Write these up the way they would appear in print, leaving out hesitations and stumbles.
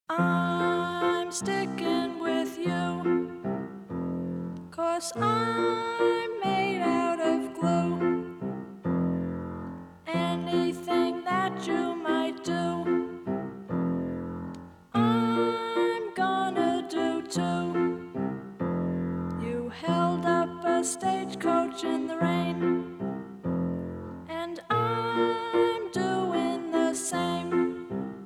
I'm sticking with you, 'cause I'm made out of glue. Anything that you might do, I'm gonna do too. You held up a stagecoach in the rain, and I'm doing the same.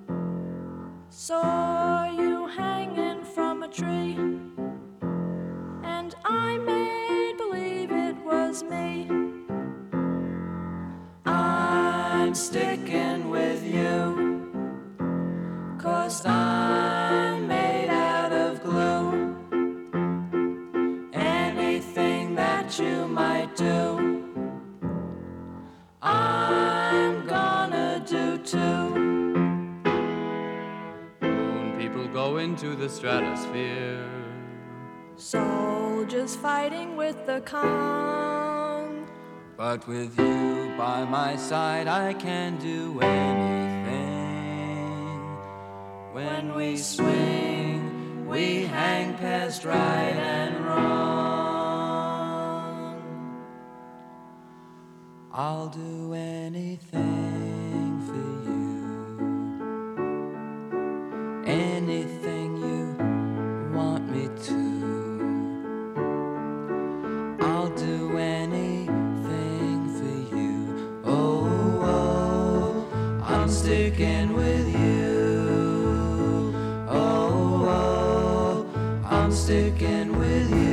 Saw you hanging from a tree, and I made believe it was me. I'm sticking with you, 'cause I'm made out of glue. Anything that you might do, I'm gonna do too. Moon people go into the stratosphere. Soldiers fighting with the Kong. But with you by my side, I can do anything. When we swing, we hang past right and wrong. I'll do anything for you, anything you want me to. I'll do anything for you. Oh, oh, I'm sticking with you. Oh, oh, I'm sticking with you.